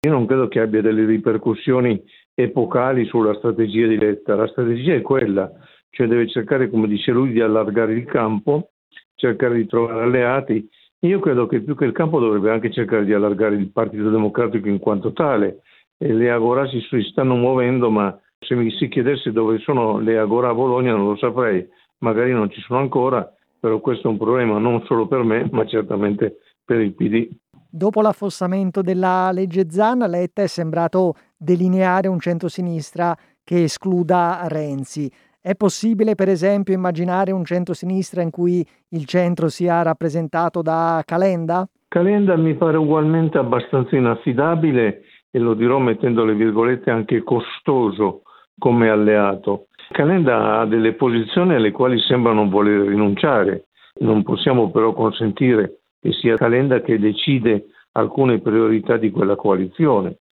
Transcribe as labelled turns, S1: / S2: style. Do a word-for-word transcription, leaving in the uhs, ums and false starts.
S1: Io non credo che abbia delle ripercussioni epocali sulla strategia di Letta. La strategia è quella, cioè deve cercare, come dice lui, di allargare il campo, cercare di trovare alleati. Io credo che più che il campo dovrebbe anche cercare di allargare il Partito Democratico in quanto tale. E le Agorà si, si stanno muovendo, ma se mi si chiedesse dove sono le Agorà a Bologna non lo saprei, magari non ci sono ancora, però questo è un problema non solo per me, ma certamente per il P D.
S2: Dopo l'affossamento della legge Zan, Letta è sembrato delineare un centrosinistra che escluda Renzi. È possibile, per esempio, immaginare un centrosinistra in cui il centro sia rappresentato da Calenda?
S1: Calenda mi pare ugualmente abbastanza inaffidabile e lo dirò mettendo le virgolette anche costoso come alleato. Calenda ha delle posizioni alle quali sembra non voler rinunciare. Non possiamo però consentire che sia Calenda che decide alcune priorità di quella coalizione.